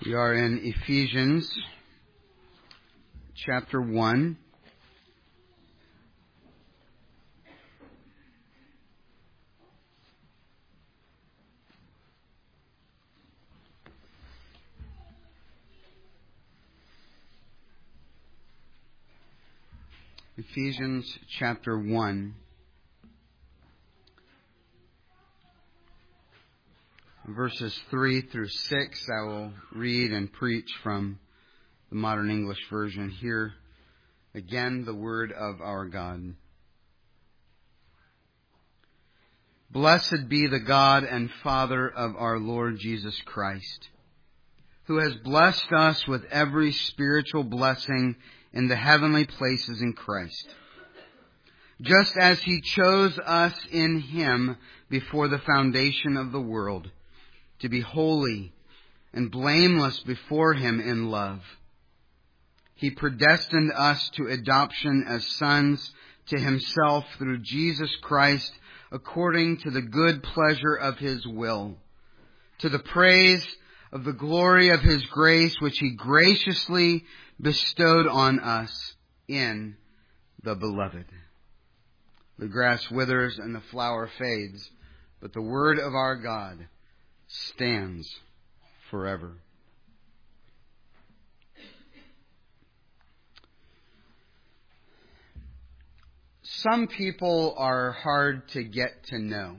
We are in Ephesians chapter 1. Ephesians chapter 1. Verses 3 through 6, I will read and preach from the Modern English Version. Here again the word of our God. Blessed be the God and Father of our Lord Jesus Christ, who has blessed us with every spiritual blessing in the heavenly places in Christ, just as He chose us in Him before the foundation of the world, to be holy and blameless before Him in love. He predestined us to adoption as sons to Himself through Jesus Christ, according to the good pleasure of His will, to the praise of the glory of His grace, which He graciously bestowed on us in the Beloved. The grass withers and the flower fades, but the word of our God stands forever. Some people are hard to get to know.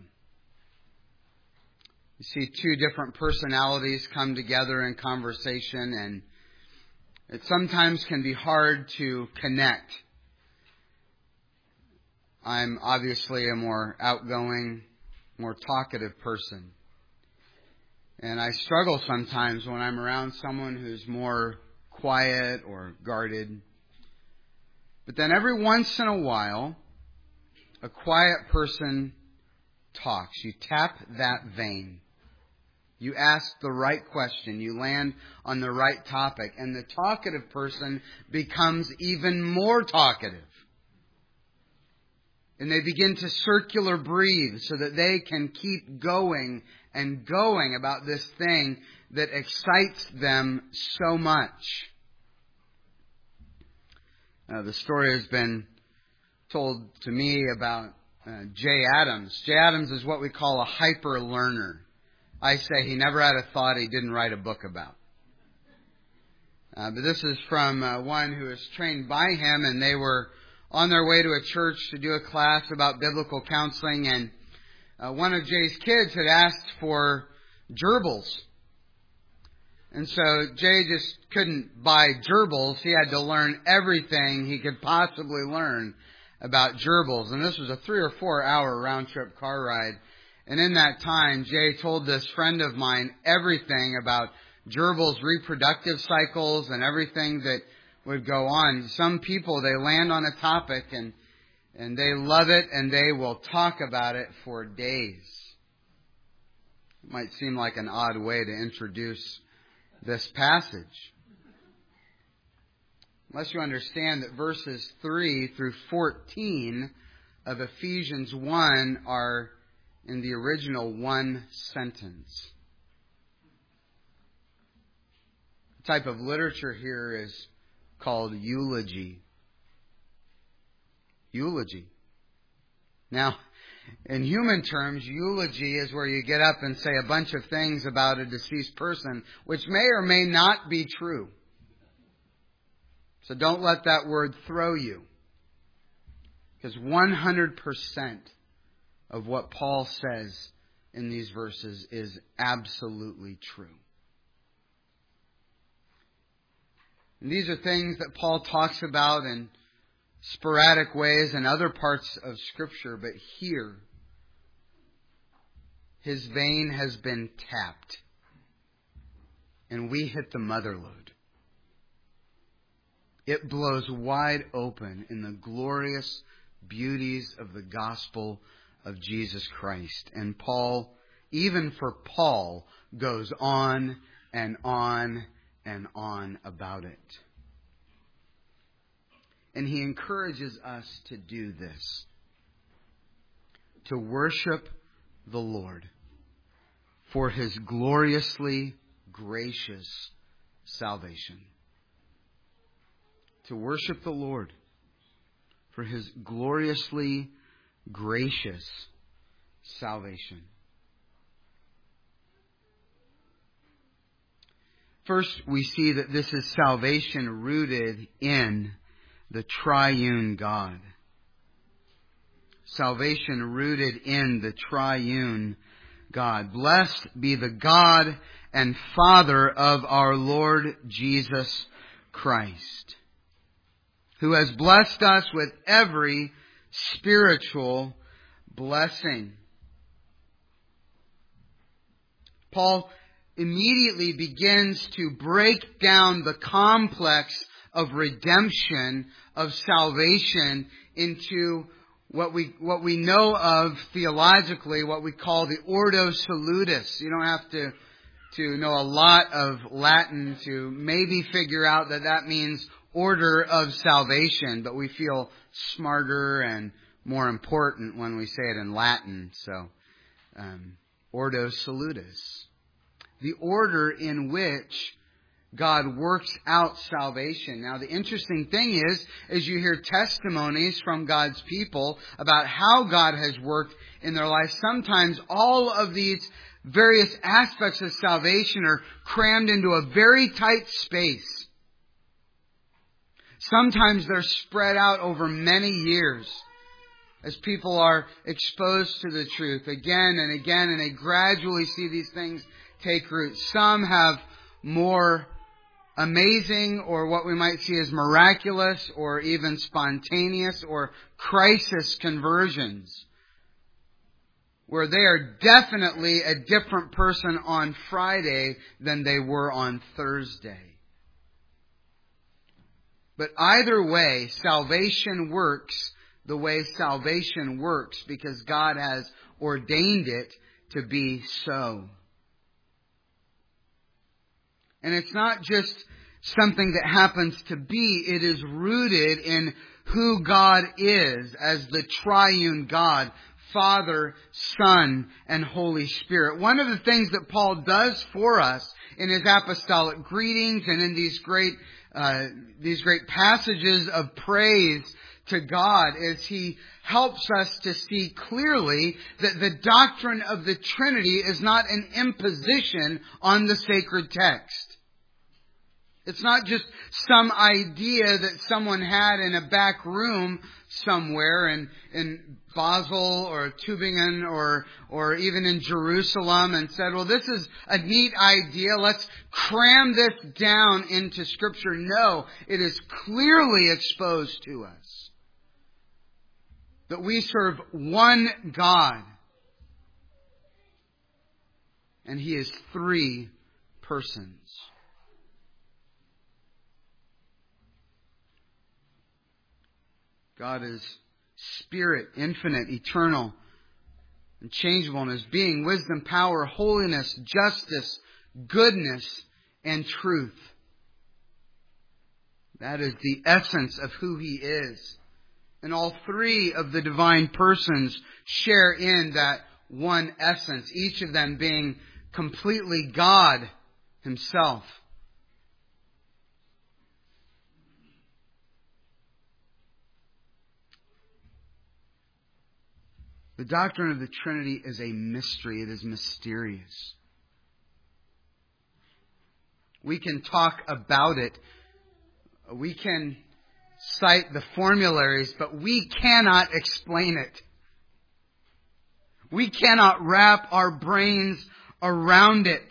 You see two different personalities come together in conversation, and it sometimes can be hard to connect. I'm obviously a more outgoing, more talkative person. And I struggle sometimes when I'm around someone who's more quiet or guarded. But then every once in a while, a quiet person talks. You tap that vein. You ask the right question. You land on the right topic. And the talkative person becomes even more talkative. And they begin to circular breathe so that they can keep going and going about this thing that excites them so much. The story has been told to me about Jay Adams. Jay Adams is what we call a hyper learner. I say he never had a thought he didn't write a book about. But this is from one who was trained by him, and they were on their way to a church to do a class about biblical counseling, and one of Jay's kids had asked for gerbils. And so Jay just couldn't buy gerbils. He had to learn everything he could possibly learn about gerbils. And this was a 3 or 4 hour round trip car ride. And in that time, Jay told this friend of mine everything about gerbils' reproductive cycles and everything that would go on. Some people, they land on a topic and they love it and they will talk about it for days. It might seem like an odd way to introduce this passage, unless you understand that verses 3 through 14 of Ephesians 1 are in the original one sentence. The type of literature here is called eulogy. Eulogy. Now, in human terms, eulogy is where you get up and say a bunch of things about a deceased person, which may or may not be true. So don't let that word throw you. Because 100% of what Paul says in these verses is absolutely true. And these are things that Paul talks about in sporadic ways in other parts of Scripture, but here, his vein has been tapped, and we hit the mother lode. It blows wide open in the glorious beauties of the gospel of Jesus Christ. And Paul, even for Paul, goes on and on and on about it. And he encourages us to do this. To worship the Lord for His gloriously gracious salvation. To worship the Lord for His gloriously gracious salvation. First, we see that this is salvation rooted in the triune God. Salvation rooted in the triune God. Blessed be the God and Father of our Lord Jesus Christ, who has blessed us with every spiritual blessing. Paul immediately begins to break down the complex of redemption, of salvation, into what we know of theologically, what we call the Ordo Salutis. You don't have to know a lot of Latin to maybe figure out that means order of salvation, but we feel smarter and more important when we say it in Latin. So, Ordo Salutis. The order in which God works out salvation. Now, the interesting thing is you hear testimonies from God's people about how God has worked in their lives. Sometimes all of these various aspects of salvation are crammed into a very tight space. Sometimes they're spread out over many years as people are exposed to the truth again and again, and they gradually see these things take root. Some have more amazing, or what we might see as miraculous, or even spontaneous, or crisis conversions, where they are definitely a different person on Friday than they were on Thursday. But either way, salvation works the way salvation works because God has ordained it to be so. And it's not just something that happens to be. It is rooted in who God is as the triune God, Father, Son, and Holy Spirit. One of the things that Paul does for us in his apostolic greetings and in these great passages of praise to God is he helps us to see clearly that the doctrine of the Trinity is not an imposition on the sacred text. It's not just some idea that someone had in a back room somewhere in Basel or Tübingen or even in Jerusalem and said, well, this is a neat idea. Let's cram this down into Scripture. No, it is clearly exposed to us that we serve one God. And He is three persons. God is Spirit, infinite, eternal, unchangeable in His being, wisdom, power, holiness, justice, goodness, and truth. That is the essence of who He is. And all three of the divine persons share in that one essence, each of them being completely God Himself. The doctrine of the Trinity is a mystery. It is mysterious. We can talk about it. We can cite the formularies, but we cannot explain it. We cannot wrap our brains around it.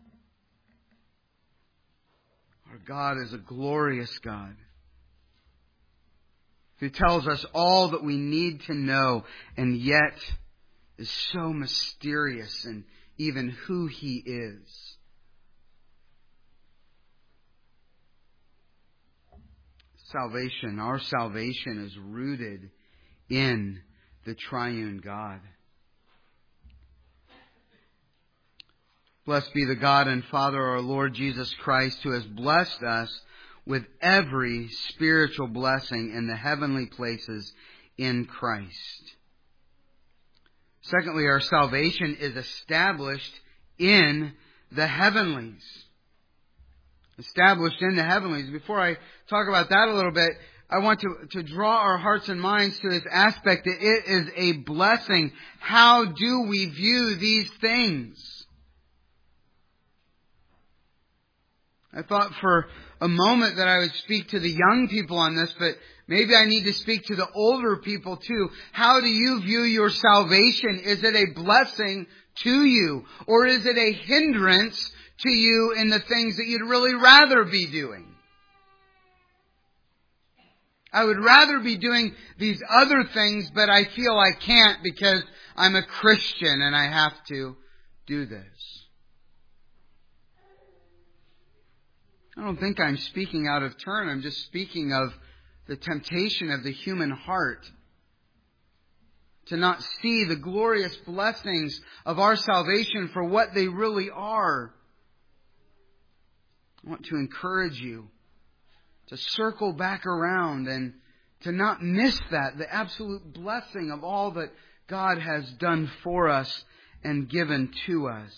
Our God is a glorious God who tells us all that we need to know and yet is so mysterious in even who He is. Salvation, our salvation is rooted in the triune God. Blessed be the God and Father of our Lord Jesus Christ, who has blessed us with every spiritual blessing in the heavenly places in Christ. Secondly, our salvation is established in the heavenlies. Established in the heavenlies. Before I talk about that a little bit, I want to draw our hearts and minds to this aspect that it is a blessing. How do we view these things? I thought for a moment that I would speak to the young people on this, but maybe I need to speak to the older people too. How do you view your salvation? Is it a blessing to you? Or is it a hindrance to you in the things that you'd really rather be doing? I would rather be doing these other things, but I feel I can't because I'm a Christian and I have to do this. I don't think I'm speaking out of turn. I'm just speaking of the temptation of the human heart to not see the glorious blessings of our salvation for what they really are. I want to encourage you to circle back around and to not miss that, the absolute blessing of all that God has done for us and given to us.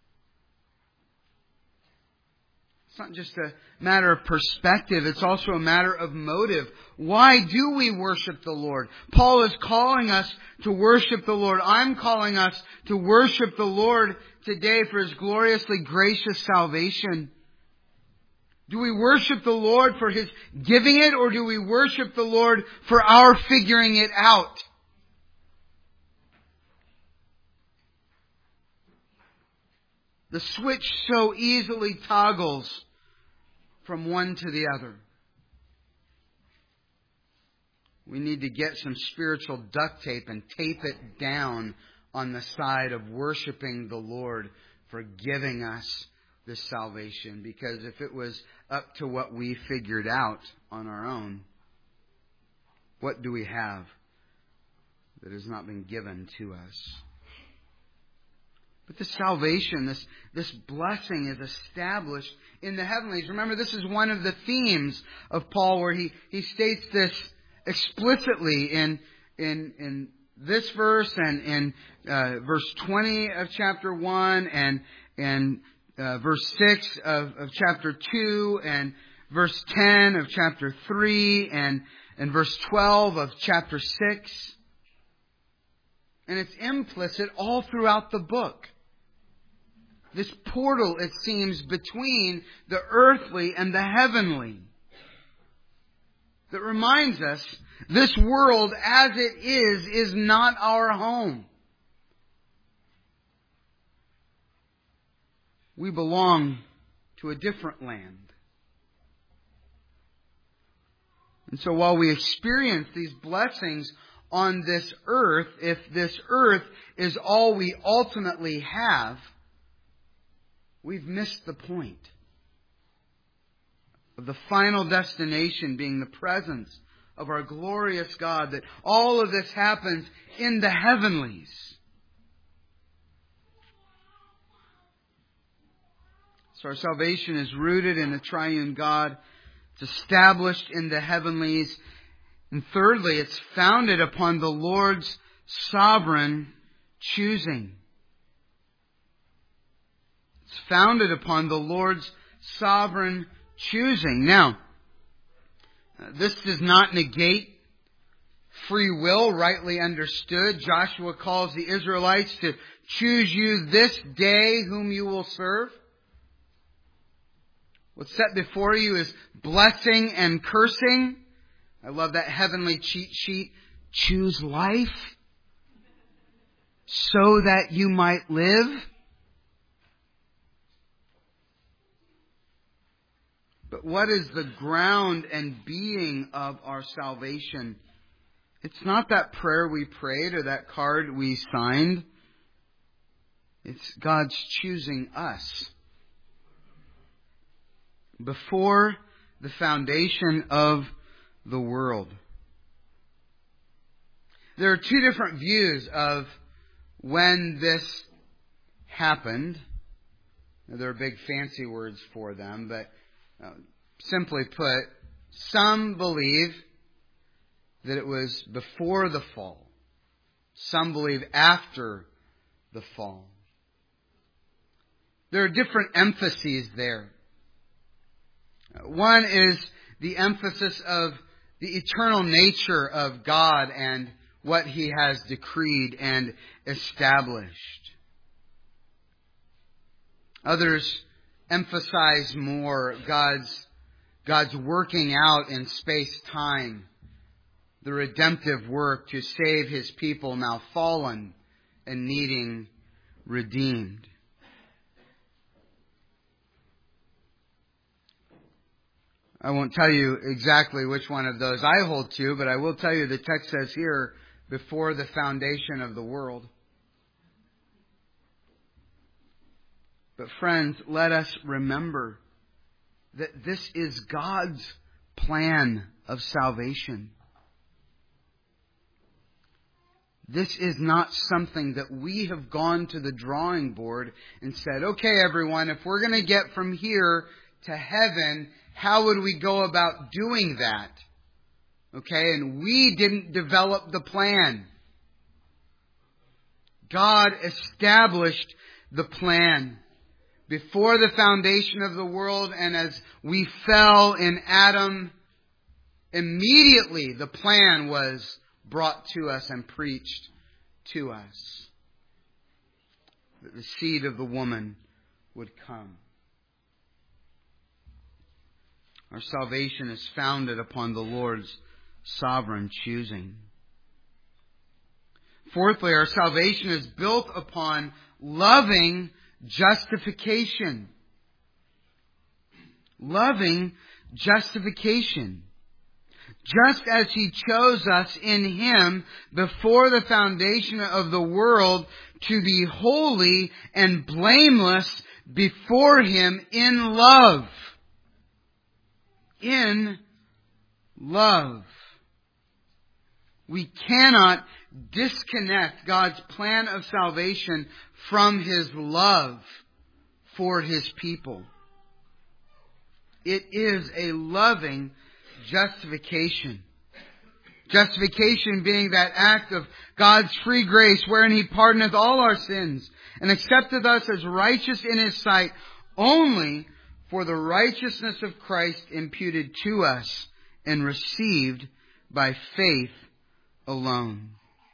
It's not just a matter of perspective, it's also a matter of motive. Why do we worship the Lord? Paul is calling us to worship the Lord. I'm calling us to worship the Lord today for His gloriously gracious salvation. Do we worship the Lord for His giving it, or do we worship the Lord for our figuring it out? The switch so easily toggles from one to the other. We need to get some spiritual duct tape and tape it down on the side of worshiping the Lord for giving us this salvation. Because if it was up to what we figured out on our own, what do we have that has not been given to us? But this salvation, this blessing is established in the heavenlies. Remember, this is one of the themes of Paul where he states this explicitly in this verse and in verse 20 of chapter 1 and verse 6 of chapter 2 and verse 10 of chapter 3 and verse 12 of chapter 6. And it's implicit all throughout the book. This portal, it seems, between the earthly and the heavenly, that reminds us this world as it is not our home. We belong to a different land. And so while we experience these blessings on this earth, if this earth is all we ultimately have, we've missed the point of the final destination being the presence of our glorious God, that all of this happens in the heavenlies. So our salvation is rooted in the triune God. It's established in the heavenlies. And thirdly, it's founded upon the Lord's sovereign choosing. It's founded upon the Lord's sovereign choosing. Now, this does not negate free will, rightly understood. Joshua calls the Israelites to choose you this day whom you will serve. What's set before you is blessing and cursing. I love that heavenly cheat sheet. Choose life so that you might live. But what is the ground and being of our salvation? It's not that prayer we prayed or that card we signed. It's God's choosing us. Before the foundation of the world. There are two different views of when this happened. There are big fancy words for them, but simply put, some believe that it was before the fall. Some believe after the fall. There are different emphases there. One is the emphasis of the eternal nature of God and what He has decreed and established. Others emphasize more God's working out in space-time, the redemptive work to save His people now fallen and needing redeemed. I won't tell you exactly which one of those I hold to, but I will tell you the text says here, before the foundation of the world. But friends, let us remember that this is God's plan of salvation. This is not something that we have gone to the drawing board and said, okay, everyone, if we're going to get from here to heaven, how would we go about doing that? Okay, and we didn't develop the plan. God established the plan before the foundation of the world, and as we fell in Adam, immediately the plan was brought to us and preached to us. That the seed of the woman would come. Our salvation is founded upon the Lord's sovereign choosing. Fourthly, our salvation is built upon loving justification. Loving justification. Just as He chose us in Him before the foundation of the world to be holy and blameless before Him in love. In love. We cannot disconnect God's plan of salvation from His love for His people. It is a loving justification. Justification being that act of God's free grace wherein He pardoneth all our sins and accepteth us as righteous in His sight only for the righteousness of Christ imputed to us and received by faith alone.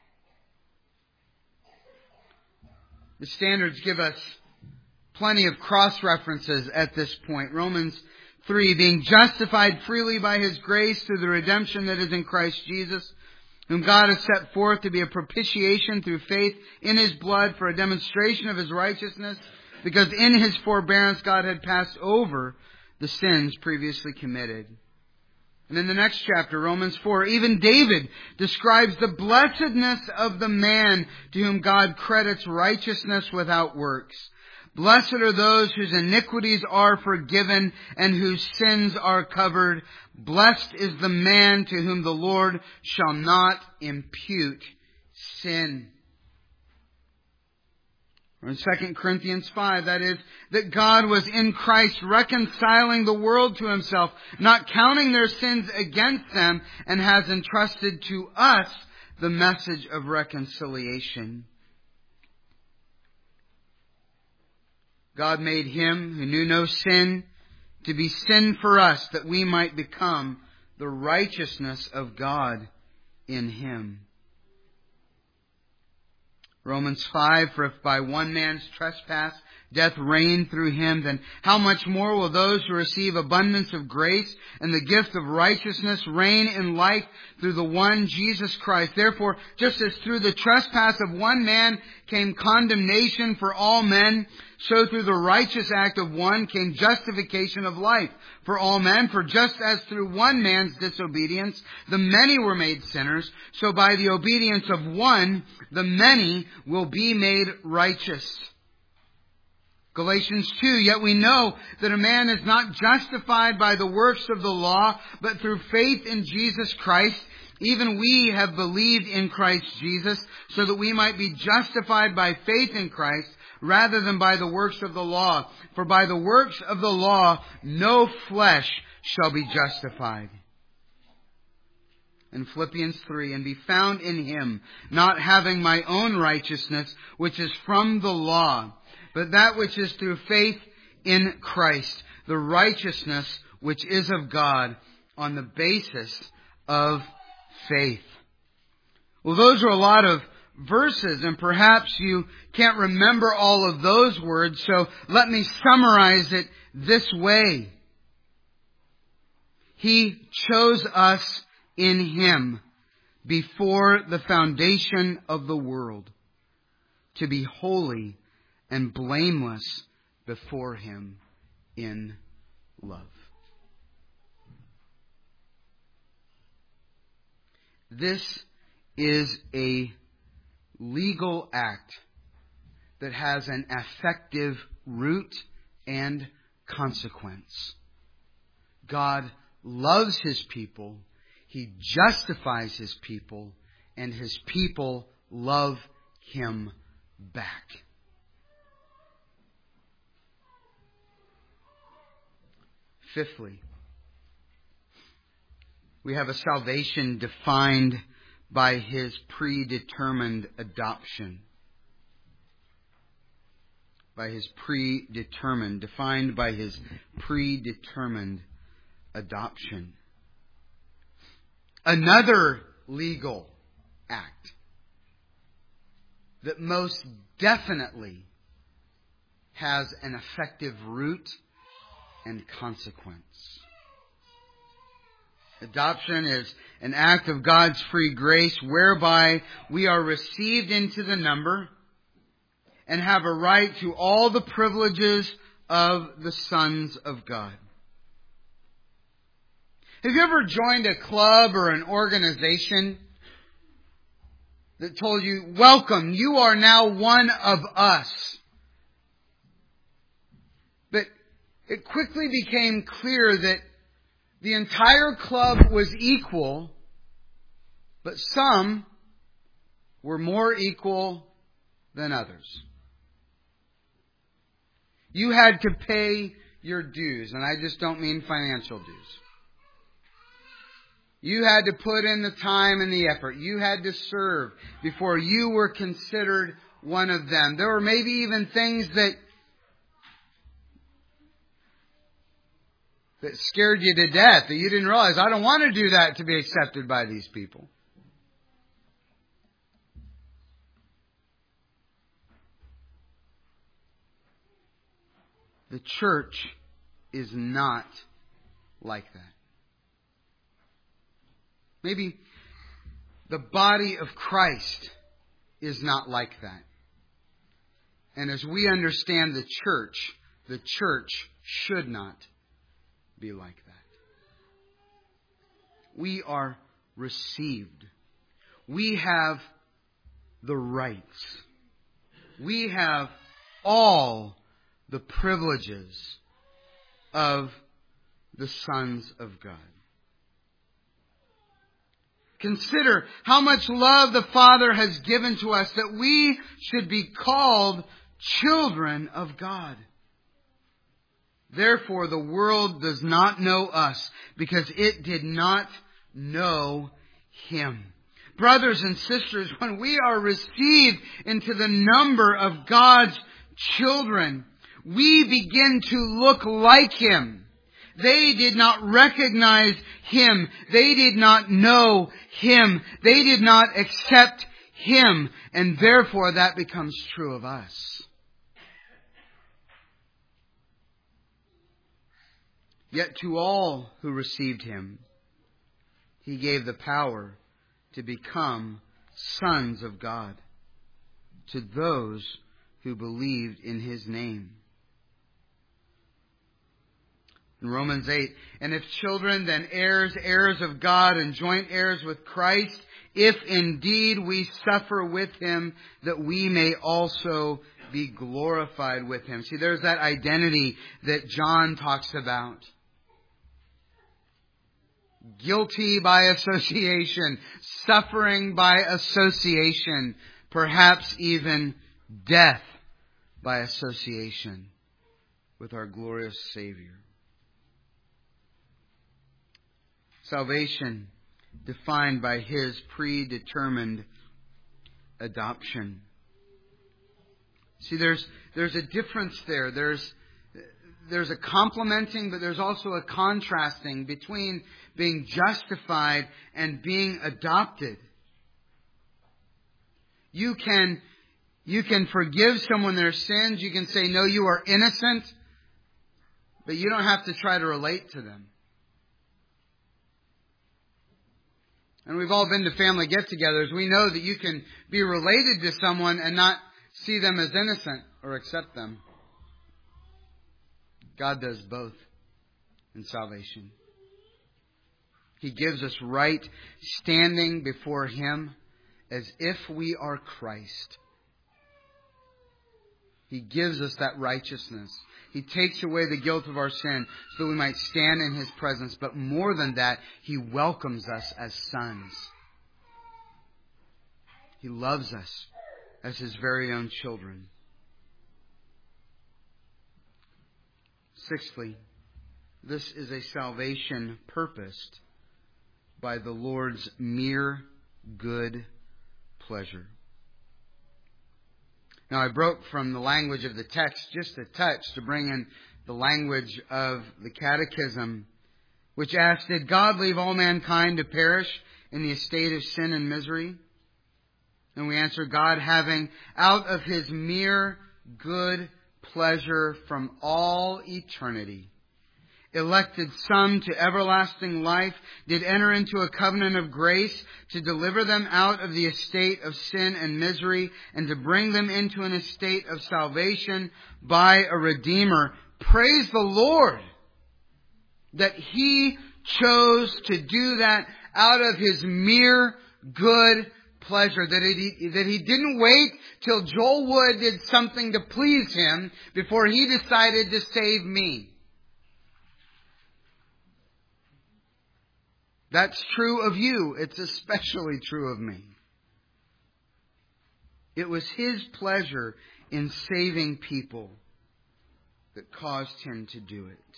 The standards give us plenty of cross-references at this point. Romans 3, being justified freely by His grace through the redemption that is in Christ Jesus, whom God has set forth to be a propitiation through faith in His blood for a demonstration of His righteousness, because in His forbearance God had passed over the sins previously committed. And in the next chapter, Romans 4, even David describes the blessedness of the man to whom God credits righteousness without works. Blessed are those whose iniquities are forgiven and whose sins are covered. Blessed is the man to whom the Lord shall not impute sin. Or in 2 Corinthians 5, that is, that God was in Christ reconciling the world to Himself, not counting their sins against them, and has entrusted to us the message of reconciliation. God made Him who knew no sin to be sin for us, that we might become the righteousness of God in Him. Romans 5, for if by one man's trespass death reigned through him, then how much more will those who receive abundance of grace and the gift of righteousness reign in life through the one Jesus Christ? Therefore, just as through the trespass of one man came condemnation for all men, so through the righteous act of one came justification of life for all men. For just as through one man's disobedience the many were made sinners, so by the obedience of one the many will be made righteous. Galatians 2, yet we know that a man is not justified by the works of the law, but through faith in Jesus Christ. Even we have believed in Christ Jesus, so that we might be justified by faith in Christ, rather than by the works of the law. For by the works of the law, no flesh shall be justified. In Philippians 3, and be found in Him, not having my own righteousness, which is from the law, but that which is through faith in Christ, the righteousness which is of God on the basis of faith. Well, those are a lot of verses, and perhaps you can't remember all of those words, so let me summarize it this way. He chose us in Him before the foundation of the world to be holy and blameless before Him in love. This is a legal act that has an effective root and consequence. God loves His people, He justifies His people, and His people love Him back. Fifthly, we have a salvation defined by His predetermined adoption. Defined by His predetermined adoption. Another legal act that most definitely has an effective root and consequence. Adoption is an act of God's free grace whereby we are received into the number and have a right to all the privileges of the sons of God. Have you ever joined a club or an organization that told you, welcome, you are now one of us? But it quickly became clear that the entire club was equal, but some were more equal than others. You had to pay your dues, and I just don't mean financial dues. You had to put in the time and the effort. You had to serve before you were considered one of them. There were maybe even things that scared you to death, that you didn't realize, I don't want to do that to be accepted by these people. The church is not like that. Maybe the body of Christ is not like that. And as we understand the church should not be like that. We are received. We have the rights. We have all the privileges of the sons of God. Consider how much love the Father has given to us that we should be called children of God. Therefore, the world does not know us because it did not know Him. Brothers and sisters, when we are received into the number of God's children, we begin to look like Him. They did not recognize Him. They did not know Him. They did not accept Him. And therefore that becomes true of us. Yet to all who received Him, He gave the power to become sons of God, to those who believed in His name. In Romans 8, and if children, then heirs, heirs of God and joint heirs with Christ, if indeed we suffer with Him, that we may also be glorified with Him. See, there's that identity that John talks about. Guilty by association, suffering by association, perhaps even death by association with our glorious Savior. Salvation defined by His predetermined adoption. See, there's a difference there. there's a complementing, but there's also a contrasting between being justified and being adopted. You can forgive someone their sins. You can say, no, you are innocent, but you don't have to try to relate to them. And we've all been to family get-togethers. We know that you can be related to someone and not see them as innocent or accept them. God does both in salvation. He gives us right standing before Him as if we are Christ. He gives us that righteousness. He takes away the guilt of our sin so that we might stand in His presence. But more than that, He welcomes us as sons. He loves us as His very own children. Sixthly, this is a salvation purposed by the Lord's mere good pleasure. Now, I broke from the language of the text just a touch to bring in the language of the Catechism, which asks, did God leave all mankind to perish in the estate of sin and misery? And we answer, God, having out of His mere good pleasure from all eternity, elected some to everlasting life, did enter into a covenant of grace to deliver them out of the estate of sin and misery and to bring them into an estate of salvation by a Redeemer. Praise the Lord that He chose to do that out of His mere good pleasure, that He didn't wait till Joel Wood did something to please Him before He decided to save me. That's true of you. It's especially true of me. It was His pleasure in saving people that caused Him to do it.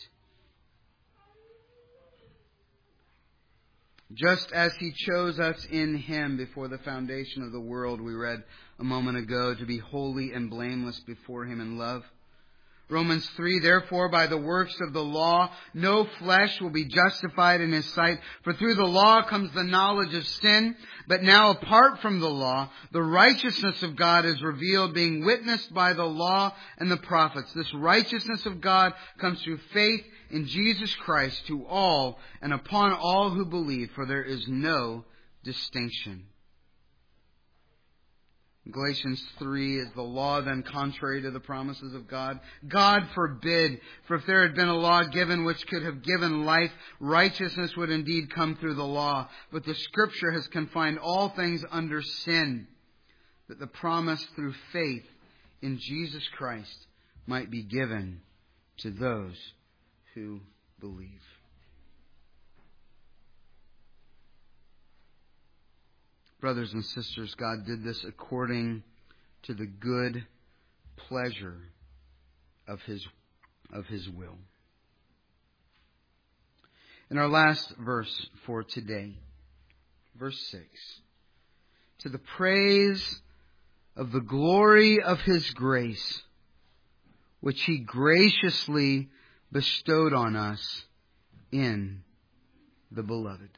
Just as He chose us in Him before the foundation of the world, we read a moment ago, to be holy and blameless before Him in love. Romans 3, therefore, by the works of the law, no flesh will be justified in His sight. For through the law comes the knowledge of sin. But now, apart from the law, the righteousness of God is revealed, being witnessed by the law and the prophets. This righteousness of God comes through faith in Jesus Christ to all and upon all who believe, for there is no distinction. Galatians 3, is the law then contrary to the promises of God? God forbid, for if there had been a law given which could have given life, righteousness would indeed come through the law. But the Scripture has confined all things under sin, that the promise through faith in Jesus Christ might be given to those who believe. Brothers and sisters, God did this according to the good pleasure of His will. In our last verse for today, verse 6, to the praise of the glory of His grace, which He graciously bestowed on us in the Beloved.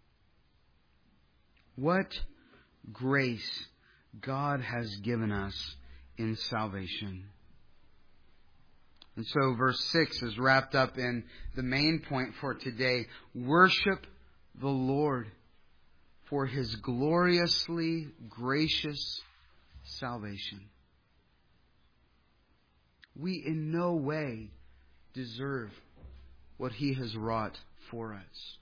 What grace God has given us in salvation. And so verse 6 is wrapped up in the main point for today. Worship the Lord for His gloriously gracious salvation. We in no way deserve what He has wrought for us.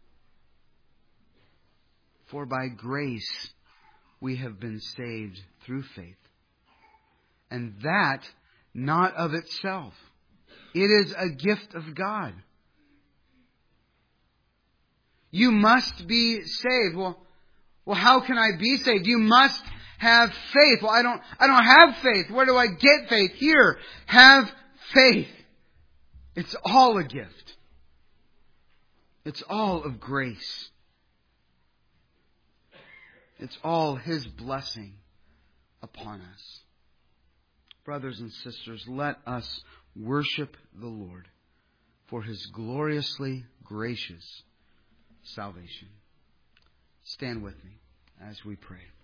For by grace we have been saved through faith. And that not of itself. It is a gift of God. You must be saved. Well, how can I be saved? You must have faith. Well, I don't have faith. Where do I get faith? Here, have faith. It's all a gift. It's all of grace. It's all His blessing upon us. Brothers and sisters, let us worship the Lord for His gloriously gracious salvation. Stand with me as we pray.